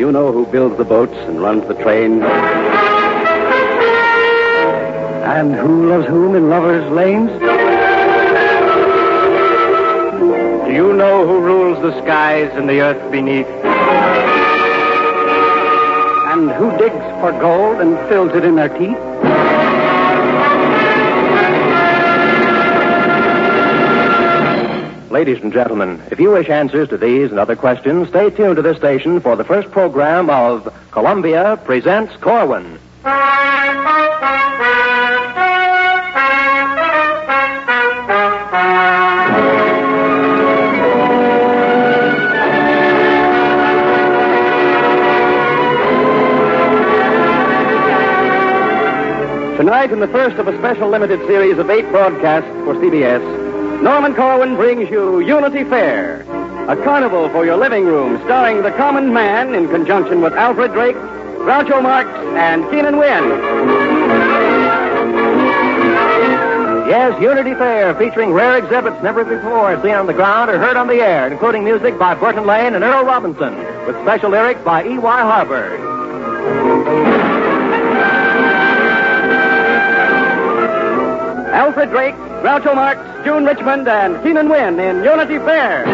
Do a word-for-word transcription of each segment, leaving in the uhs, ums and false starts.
you know who builds the boats and runs the trains? And who loves whom in lovers' lanes? Do you know who rules the skies and the earth beneath? And who digs for gold and fills it in their teeth? Ladies and gentlemen, if you wish answers to these and other questions, stay tuned to this station for the first program of Columbia Presents Corwin. Tonight, in the first of a special limited series of eight broadcasts for C B S, Norman Corwin brings you Unity Fair, a carnival for your living room starring the common man in conjunction with Alfred Drake, Groucho Marx, and Keenan Wynn. Yes, Unity Fair, featuring rare exhibits never before seen on the ground or heard on the air, including music by Burton Lane and Earl Robinson, with special lyrics by E Y Harburg. Alfred Drake, Groucho Marx, June Richmond, and Keenan Wynn in Unity Fair.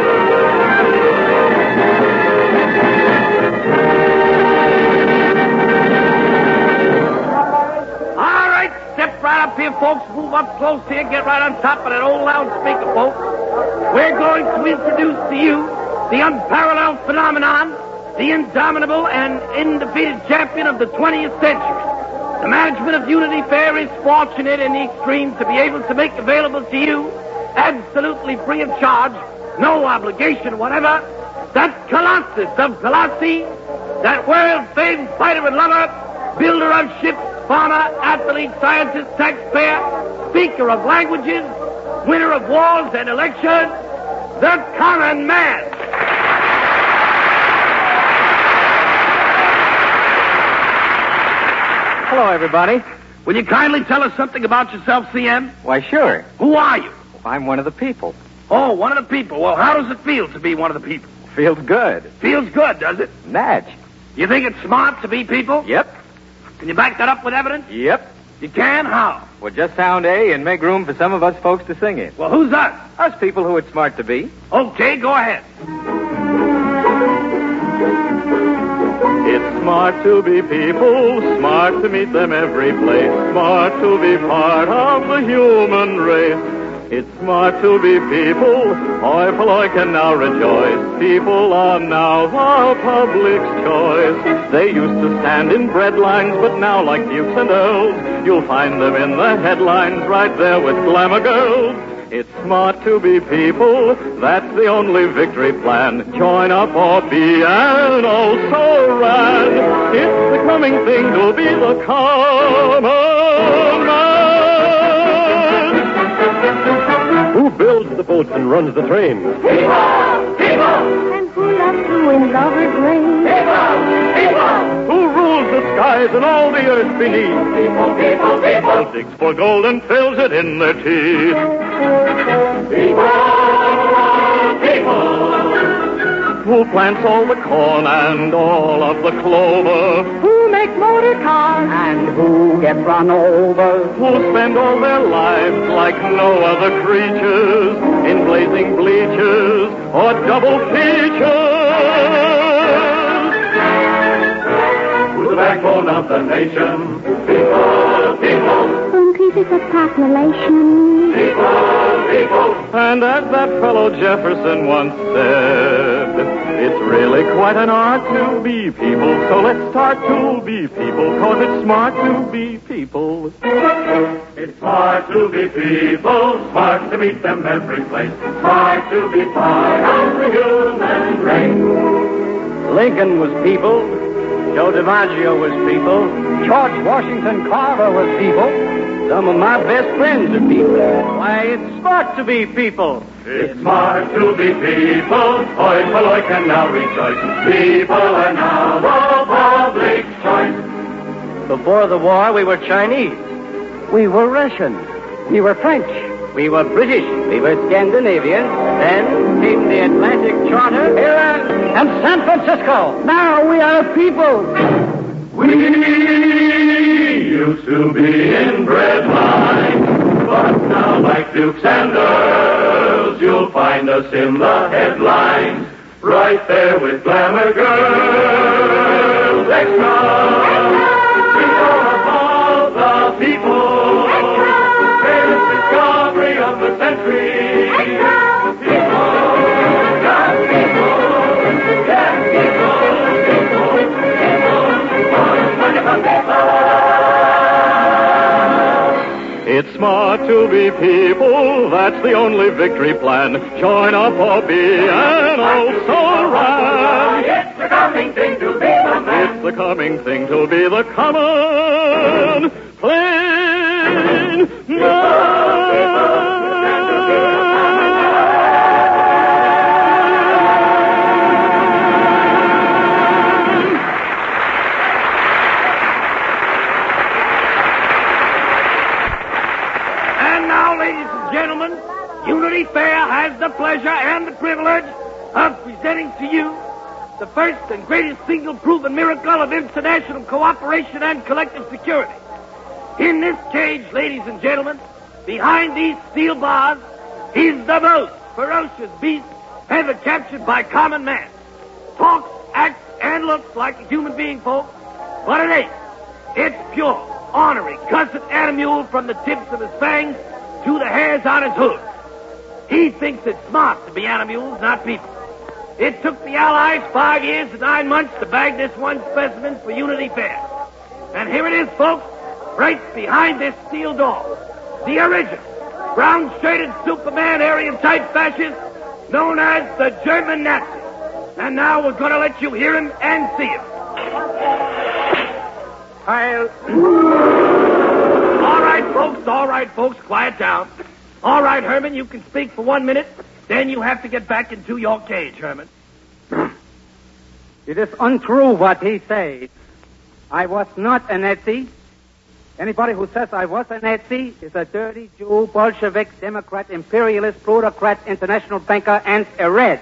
All right, step right up here, folks. Move up close here. Get right on top of that old loudspeaker, folks. We're going to introduce to you the unparalleled phenomenon, the indomitable and undefeated champion of the twentieth century. The management of Unity Fair is fortunate in the extreme to be able to make available to you, absolutely free of charge, no obligation whatever, that Colossus of Colossi, that world-famed fighter and lover, builder of ships, farmer, athlete, scientist, taxpayer, speaker of languages, winner of wars and elections, the common man. Hello, everybody. Will you kindly tell us something about yourself, C M? Why, sure. Who are you? I'm one of the people. Oh, one of the people. Well, how does it feel to be one of the people? Feels good. Feels good, does it? Natch. You think it's smart to be people? Yep. Can you back that up with evidence? Yep. You can? How? Well, just sound A and make room for some of us folks to sing it. Well, who's us? Us people who it's smart to be. Okay, go ahead. It's smart to be people, smart to meet them every place, smart to be part of the human race. It's smart to be people, joyful I can now rejoice. People are now our public's choice. They used to stand in bread lines, but now like dukes and earls, you'll find them in the headlines right there with glamour girls. It's smart to be people, that's the only victory plan. Join up or be an oh so rad. It's the coming thing to be the common man. Who builds the boats and runs the trains? People! People! And who loves who in lover's lane? People! People! Who rules the skies and all the earth beneath? People, people, people! Who digs for gold and fills it in their teeth? People! People! Who plants all the corn and all of the clover? Who make motor cars? And who get run over? Who spend all their lives like no other creatures in blazing bleachers or double features? Who's the backbone of the nation? People, people. Whom pieces of population? People, people. And as that fellow Jefferson once said, it's really quite an art to be people, so let's start to be people, cause it's smart to be people. It's smart to be people, smart to meet them every place, smart to be part of the human race. Lincoln was people. Joe DiMaggio was people. George Washington Carver was people. Some of my best friends are people. Why, it's smart to be people. It's smart to be people, joyful I can now rejoice. People are now the public choice. Before the war, we were Chinese. We were Russians. We were French. We were British, we were Scandinavian, then came the Atlantic Charter, Iran, and San Francisco. Now we are people. We used to be inbred lines, but now like dukes and earls, you'll find us in the headlines, right there with glamour girls. Extra! We go above the people. Greatest discovery of the century. People, young people, yes, people, people, people, wonderful people. It's smart to be people, that's the only victory plan. Join up or be an also ran. It's the coming thing to be the man. It's the coming thing to be the common plain man. Gentlemen, Unity Fair has the pleasure and the privilege of presenting to you the first and greatest single proven miracle of international cooperation and collective security. In this cage, ladies and gentlemen, behind these steel bars, is the most ferocious beast ever captured by common man. Talks, acts, and looks like a human being, folks, but it ain't. It's pure, ornery, cussed animal from the tips of his fangs to the hairs on his hood. He thinks it's smart to be animals, not people. It took the Allies five years and nine months to bag this one specimen for Unity Fair. And here it is, folks, right behind this steel door. The original, brown-shirted Superman Aryan-type fascist known as the German Nazi. And now we're going to let you hear him and see him. I'll... All right, folks, all right, folks, quiet down. All right, Herman, you can speak for one minute. Then you have to get back into your cage, Herman. It is untrue what he says. I was not a Nazi. Anybody who says I was a Nazi is a dirty Jew, Bolshevik, Democrat, imperialist, plutocrat, international banker, and a red.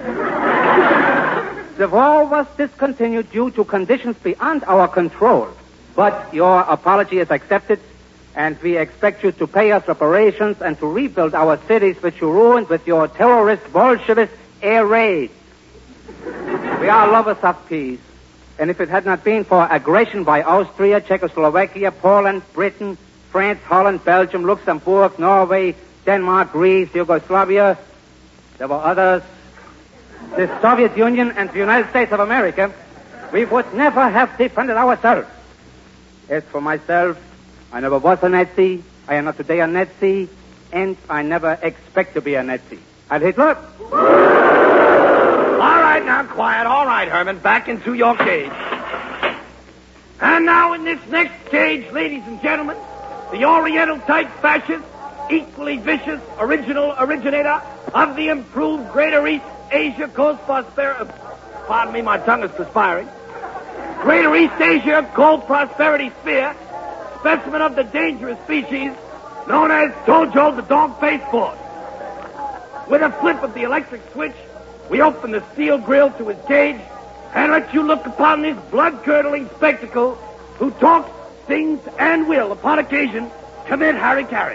The war was discontinued due to conditions beyond our control. But your apology is accepted, and we expect you to pay us reparations and to rebuild our cities which you ruined with your terrorist Bolshevist air raids. We are lovers of peace, and if it had not been for aggression by Austria, Czechoslovakia, Poland, Britain, France, Holland, Belgium, Luxembourg, Norway, Denmark, Greece, Yugoslavia, there were others, the Soviet Union and the United States of America, we would never have defended ourselves. As for myself, I never was a Nazi, I am not today a Nazi, and I never expect to be a Nazi. Heil Hitler! All right, now, quiet. All right, Herman, back into your cage. And now in this next cage, ladies and gentlemen, the Oriental-type fascist, equally vicious, original originator of the improved Greater East Asia Coast Prosperity... Pardon me, my tongue is perspiring. Greater East Asia Cold Prosperity Sphere, specimen of the dangerous species known as Tojo the Dog-Faced Boy. With a flip of the electric switch, we open the steel grill to his cage and let you look upon this blood-curdling spectacle who talks, sings, and will, upon occasion, commit harikari.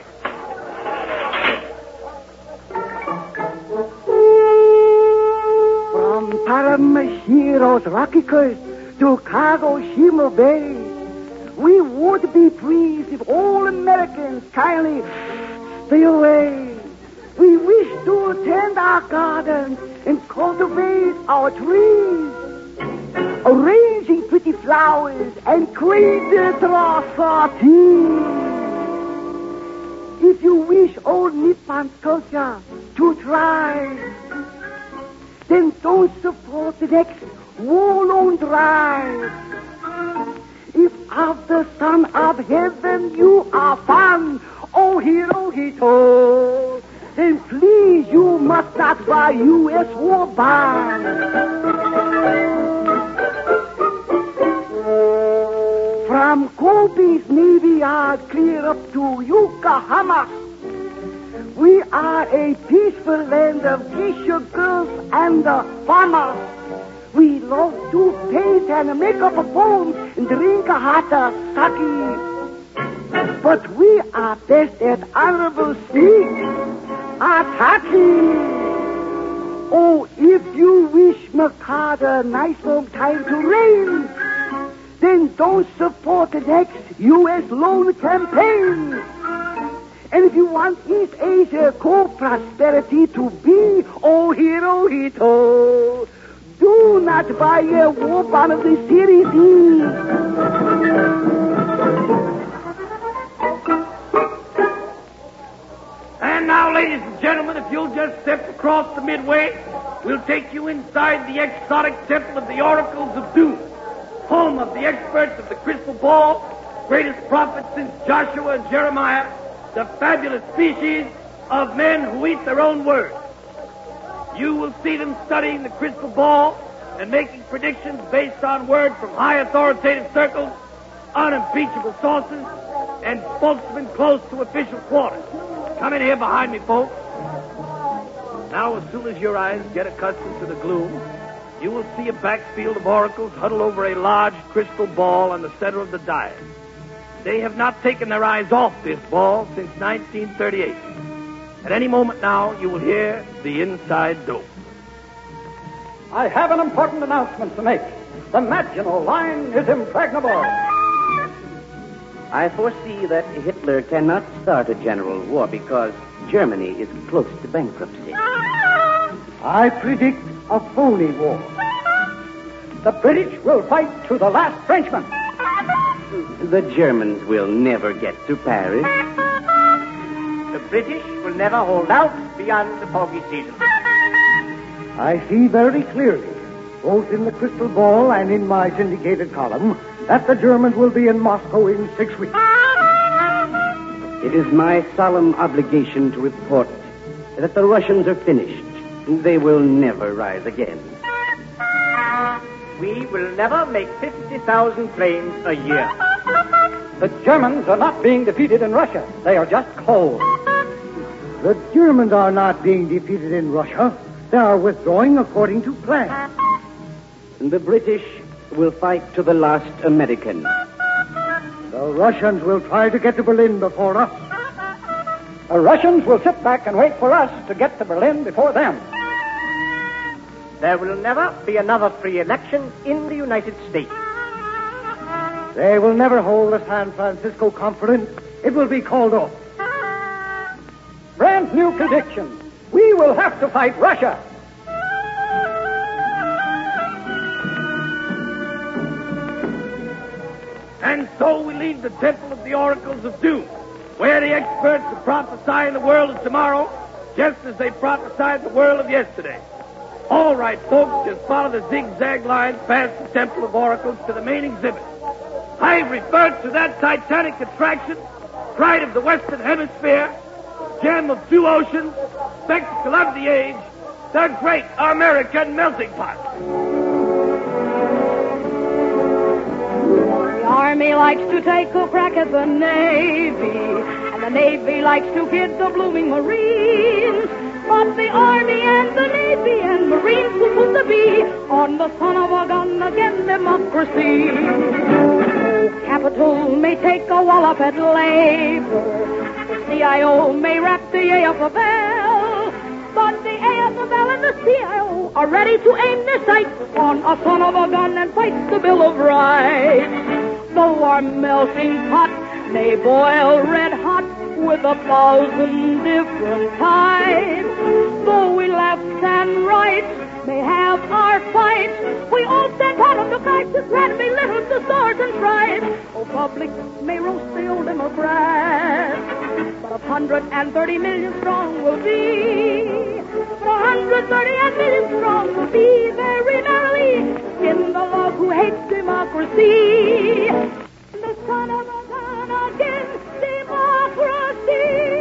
From Paramashiro's rocky coast to Kagoshima Bay, we would be pleased if all Americans kindly stay away. We wish to tend our gardens and cultivate our trees, arranging pretty flowers and create sorties. If you wish old Nippon culture to thrive, then don't support the next war-long drive. If of the Son of Heaven you are fond, oh Hirohito, then please you must not buy U S war bonds. From Kobe's Navy Yard clear up to Yokohama, We are a peaceful land of teacher girls and uh, farmers. We love to paint and make up a poem and drink a hot uh, sake. But we are best at honorable sneak, attacking. Oh, if you wish McCard a nice long time to reign, then don't support the next U S loan campaign. And if you want East Asia co-prosperity to be, oh, hero, hito, do not buy a war bond of the Series E. And now, ladies and gentlemen, if you'll just step across the midway, we'll take you inside the exotic temple of the oracles of doom, home of the experts of the crystal ball, greatest prophets since Joshua and Jeremiah, the fabulous species of men who eat their own words. You will see them studying the crystal ball and making predictions based on words from high authoritative circles, unimpeachable sources, and spokesmen close to official quarters. Come in here behind me, folks. Now, as soon as your eyes get accustomed to the gloom, you will see a backfield of oracles huddled over a large crystal ball on the center of the dais. They have not taken their eyes off this ball since nineteen thirty-eight. At any moment now, you will hear the inside dope. I have an important announcement to make. The Maginot Line is impregnable. I foresee that Hitler cannot start a general war because Germany is close to bankruptcy. I predict a phony war. The British will fight to the last Frenchman. The Germans will never get to Paris. The British will never hold out beyond the foggy season. I see very clearly, both in the crystal ball and in my syndicated column, that the Germans will be in Moscow in six weeks. It is my solemn obligation to report that the Russians are finished. They will never rise again. We will never make fifty thousand planes a year. The Germans are not being defeated in Russia. They are just cold. The Germans are not being defeated in Russia. They are withdrawing according to plan. The British will fight to the last American. The Russians will try to get to Berlin before us. The Russians will sit back and wait for us to get to Berlin before them. There will never be another free election in the United States. They will never hold the San Francisco Conference. It will be called off. Brand new prediction. We will have to fight Russia. And so we leave the temple of the oracles of doom, where the experts are prophesying the world of tomorrow, just as they prophesied the world of yesterday. All right, folks, just follow the zigzag lines past the temple of oracles to the main exhibit. I referred to that titanic attraction, pride of the Western Hemisphere, gem of two oceans, spectacle of the age, the great American melting pot. The Army likes to take a crack at the Navy, and the Navy likes to kid the blooming Marines. But the Army and the Navy and Marines will put the B on the son of a gun against democracy. Oh, Capital may take a wallop at labor. The C I O may rap the A F L. But the A F L and the C I O are ready to aim their sights on a son of a gun and fight the Bill of Rights. Though our melting pot may boil red hot with a thousand different types, though we left and right may have our fights, we all stand out of the crisis and be littered the swords and stripes. Oh, public may roast the old Democrats, but a hundred and thirty million strong will be. But a hundred thirty million strong will be very merrily in the love who hates democracy. The son of a gun against democracy.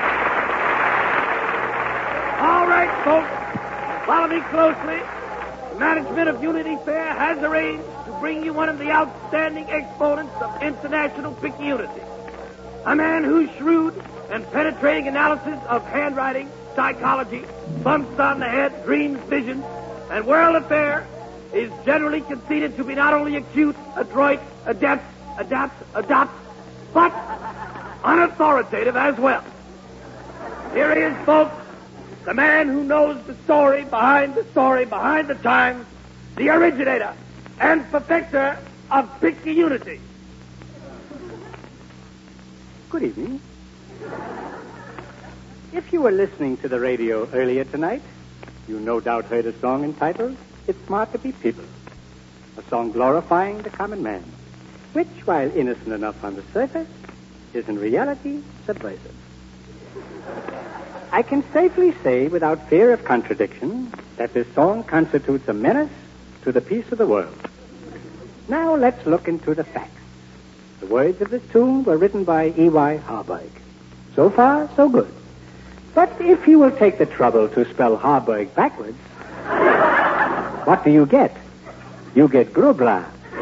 All right, folks, follow me closely. The management of Unity Fair has arranged to bring you one of the outstanding exponents of international Picayunity. A man whose shrewd and penetrating analysis of handwriting, psychology, bumps on the head, dreams, visions, and world affairs is generally conceded to be not only acute, adroit, adept, adapt, adopt, but unauthoritative as well. Here he is, folks, the man who knows the story behind the story behind the times, the originator and perfecter of Picayunity. Good evening. If you were listening to the radio earlier tonight, you no doubt heard a song entitled It's Smart to Be People, a song glorifying the common man, which, while innocent enough on the surface, is in reality subversive. I can safely say, without fear of contradiction, that this song constitutes a menace to the peace of the world. Now let's look into the facts. The words of this tune were written by E Y Harburg. So far, so good. But if you will take the trouble to spell Harburg backwards, what do you get? You get Grubla.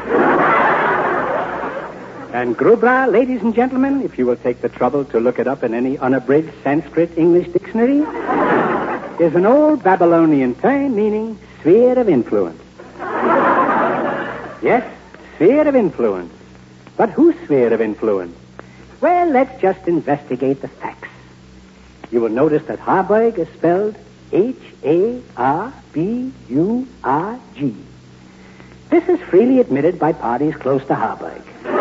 And Grubla, ladies and gentlemen, if you will take the trouble to look it up in any unabridged Sanskrit English dictionary, is an old Babylonian term meaning sphere of influence. Yes, sphere of influence. But whose sphere of influence? Well, let's just investigate the facts. You will notice that Harburg is spelled H A R B U R G. This is freely admitted by parties close to Harburg.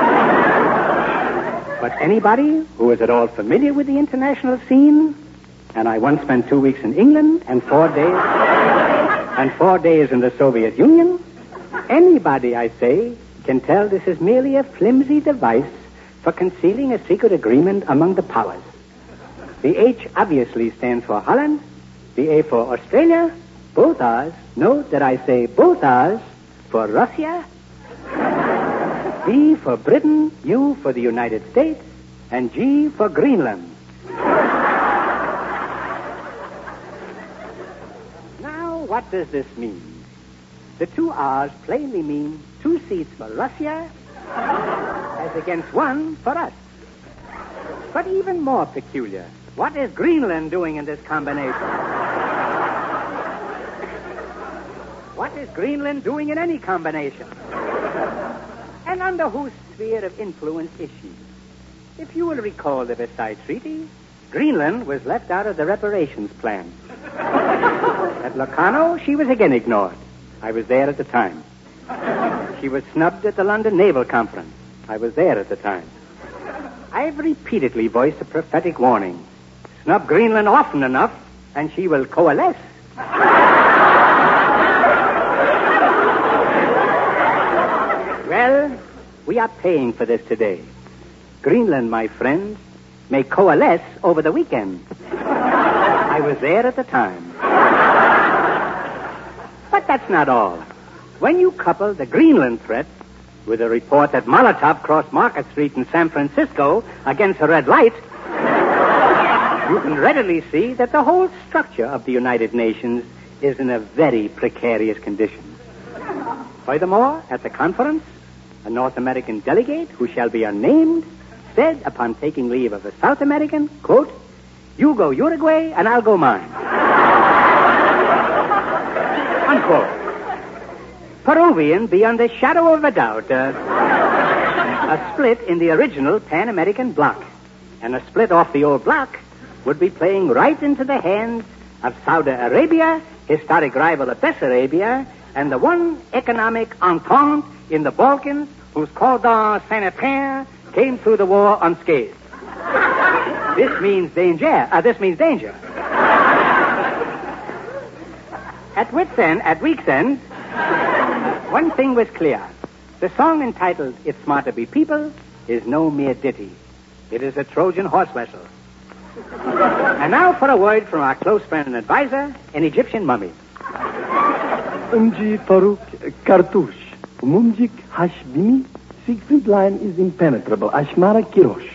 But anybody who is at all familiar with the international scene, and I once spent two weeks in England and four days and four days in the Soviet Union, anybody, I say, can tell this is merely a flimsy device for concealing a secret agreement among the powers. The H obviously stands for Holland, the A for Australia, both R's, note that I say both R's, for Russia, B for Britain, U for the United States, and G for Greenland. Now, what does this mean? The two R's plainly mean two seats for Russia as against one for us. But even more peculiar, what is Greenland doing in this combination? What is Greenland doing in any combination? And under whose sphere of influence is she? If you will recall the Versailles Treaty, Greenland was left out of the reparations plan. At Locarno, she was again ignored. I was there at the time. She was snubbed at the London Naval Conference. I was there at the time. I've repeatedly voiced a prophetic warning. Snub Greenland often enough, and she will coalesce. Well, we are paying for this today. Greenland, my friends, may coalesce over the weekend. I was there at the time. But that's not all. When you couple the Greenland threat with a report that Molotov crossed Market Street in San Francisco against a red light, you can readily see that the whole structure of the United Nations is in a very precarious condition. Furthermore, at the conference, a North American delegate, who shall be unnamed, said upon taking leave of a South American, quote, "You go Uruguay and I'll go mine." Unquote. Peruvian, beyond the shadow of a doubt, uh, a split in the original Pan-American bloc. And a split off the old bloc would be playing right into the hands of Saudi Arabia, historic rival of Bessarabia, and the one economic entente in the Balkans whose cordon sanitaire came through the war unscathed. This means danger. Uh, this means danger. At wit's end, at week's end, one thing was clear. The song entitled It's Smart to Be People is no mere ditty. It is a Trojan horse wrestle. And now for a word from our close friend and advisor, an Egyptian mummy. Umji Farouk Kartush. Mumjik Hashbimi. Siegfried line is impenetrable. Ashmara Kirosh.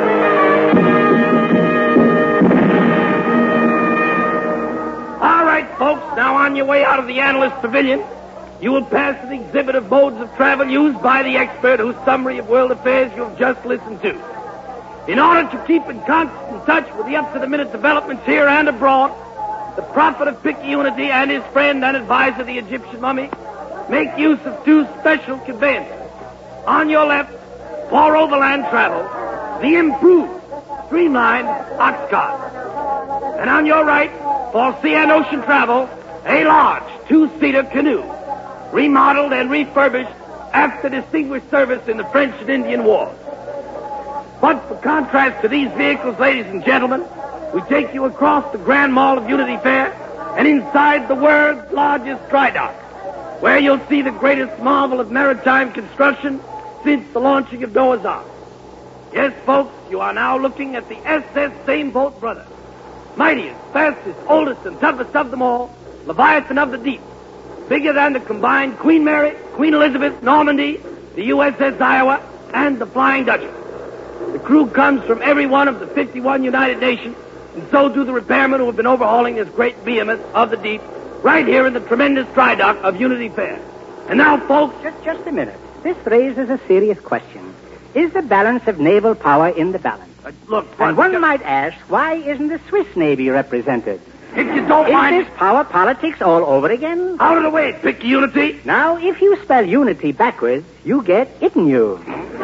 All right, folks, now on your way out of the Analyst Pavilion, you will pass an exhibit of modes of travel used by the expert whose summary of world affairs you have just listened to. In order to keep in constant touch with the up-to-the-minute developments here and abroad, the prophet of Picayunity and his friend and advisor, the Egyptian mummy, make use of two special conveyances. On your left, for overland travel, the improved, streamlined ox cart. And on your right, for sea and ocean travel, a large two-seater canoe, remodeled and refurbished after distinguished service in the French and Indian Wars. But for contrast to these vehicles, ladies and gentlemen, we take you across the Grand Mall of Unity Fair and inside the world's largest dry dock, where you'll see the greatest marvel of maritime construction since the launching of Noah's Ark. Yes, folks, you are now looking at the S S Same Boat Brother, mightiest, fastest, oldest, and toughest of them all, Leviathan of the Deep, bigger than the combined Queen Mary, Queen Elizabeth, Normandy, the U S S Iowa, and the Flying Dutchess. The crew comes from every one of the fifty-one United Nations, and so do the repairmen who have been overhauling this great behemoth of the deep right here in the tremendous dry dock of Unity Fair. And now, folks... Just, just a minute. This raises a serious question. Is the balance of naval power in the balance? Uh, look, and one just... might ask, why isn't the Swiss Navy represented? If you don't Is mind... Is this power politics all over again? Out of the way, Picayunity. Now, if you spell unity backwards, you get Itinu.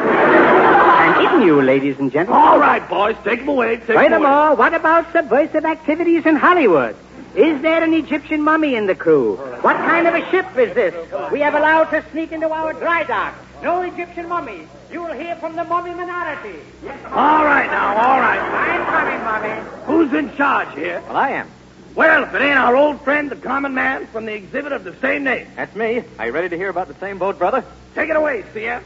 And Itinu, ladies and gentlemen. All right, boys, take them away. Take Furthermore, them what about subversive activities in Hollywood? Is there an Egyptian mummy in the crew? What kind of a ship is this we have allowed to sneak into our dry dock? No Egyptian mummy. You'll hear from the mummy minority. All right now, all right. I'm coming, mummy. Who's in charge here? Well, I am. Well, if it ain't our old friend, the common man, from the exhibit of the same name. That's me. Are you ready to hear about the Same Boat Brother? Take it away, C F.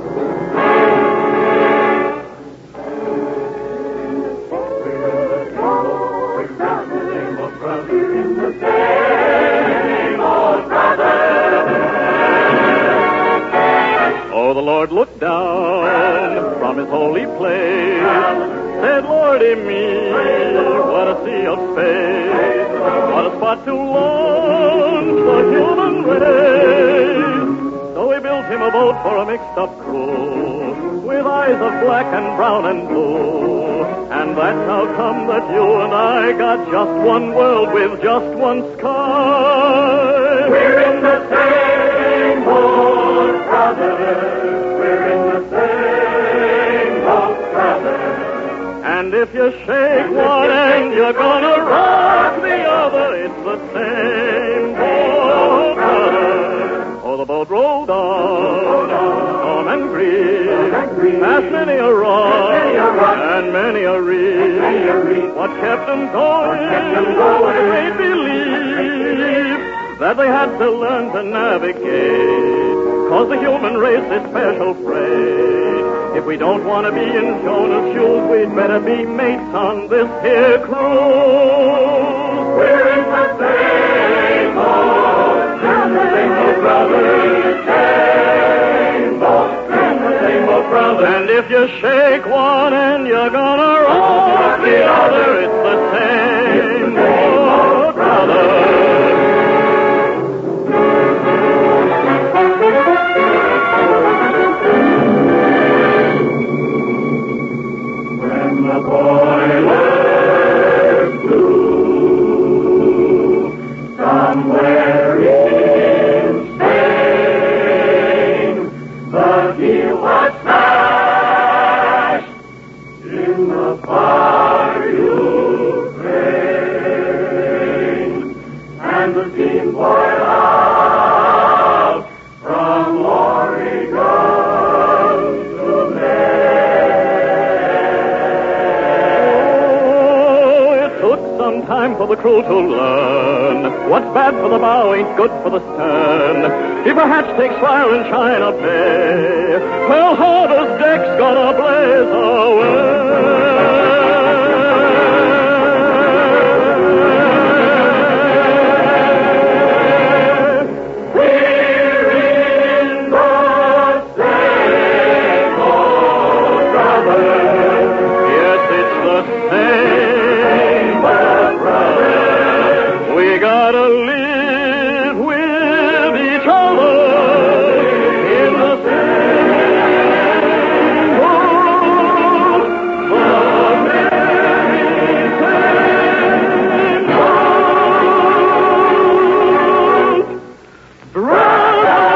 Oh, the Lord looked down from his holy place, said, Lordy me, what a sea of space, what a spot to launch the human race. So he built him a boat for a mixed-up crew, with eyes of black and brown and blue. And that's how come that you and I got just one world with just one sky. We're in the same boat, brothers. We're in the same boat, brothers. And if you shake one end, you're gonna rock the other. It's the same boat, brothers. Oh, the boat rolled on, storm and grief, past many a rock, and many a reef. What kept them going, they believe that they had to learn to navigate, 'cause the human race is special freight. If we don't want to be in Jonah's shoes, we'd better be mates on this here cruise. We're in the same boat, in the same boat, brothers, same boat, in the same boat, brothers. And if you shake one end, you're gonna rock the other. It's the same boat, brothers. The boilers blew somewhere in Spain. The keel was smashed in the far Ukraine, and the steam poured out from Oregon to Maine. Time for the crew to learn what's bad for the bow ain't good for the stern. If a hatch takes fire in China Bay, well, Harder's deck's gonna blaze away. We're in the same boat, brothers. Yes, it's the same boat. We gotta live with each other in the same boat. The many same boat. Brother.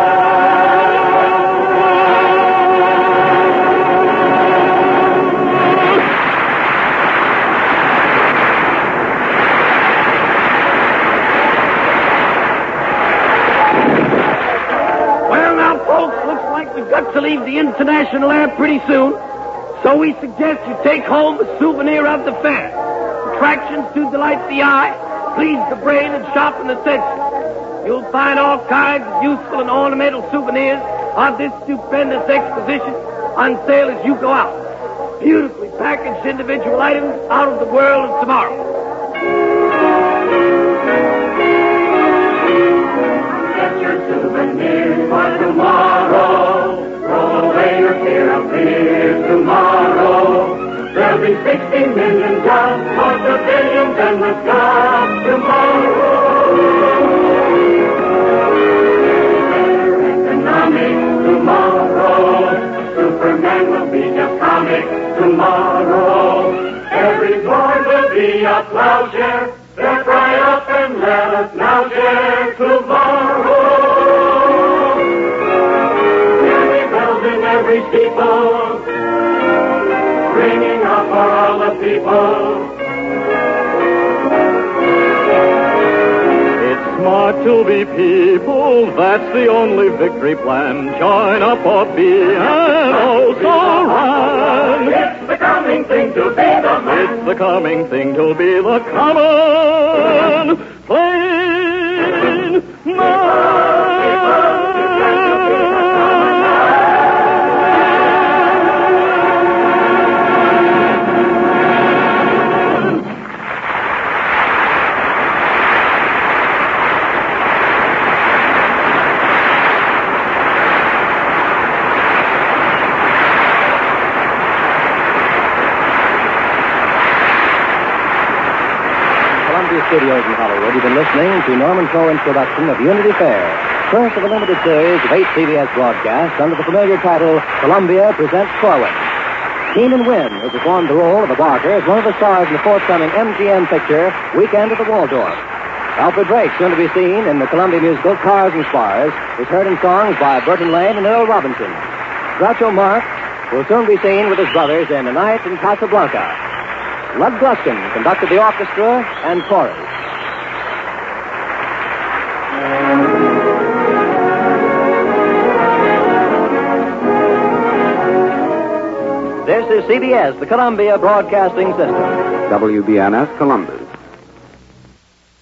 We've got to leave the International Air pretty soon, so we suggest you take home a souvenir of the fair. Attractions to delight the eye, please the brain, and sharpen the senses. You'll find all kinds of useful and ornamental souvenirs of this stupendous exposition on sale as you go out. Beautifully packaged individual items out of the world of tomorrow. Get your souvenirs for tomorrow. Roll away your fear of fears tomorrow. There'll be sixty million jobs, plus the billions in the sky tomorrow. Better economics tomorrow. Superman will be just comic tomorrow. Every board will be a plowshare. Step right up and let us now share tomorrow. Every building, every steeple, ringing up for all the people. It's smart to be people, that's the only victory plan. Join up or be an also run. It's the coming thing to be the man. It's the coming thing to be the common plain man. Studios in Hollywood, you've been listening to Norman Cohen's production of Unity Fair, first of a limited series of eight C B S broadcasts under the familiar title Columbia Presents Corwin. Keenan Wynn, who performed the role of a barker, is one of the stars in the forthcoming M G M picture Weekend at the Waldorf. Alfred Drake, soon to be seen in the Columbia musical Cars and Spars, is heard in songs by Burton Lane and Earl Robinson. Groucho Marx will soon be seen with his brothers in A Night in Casablanca. Lud Gluskin conducted the orchestra and chorus. This is C B S, the Columbia Broadcasting System. W B N S, Columbus.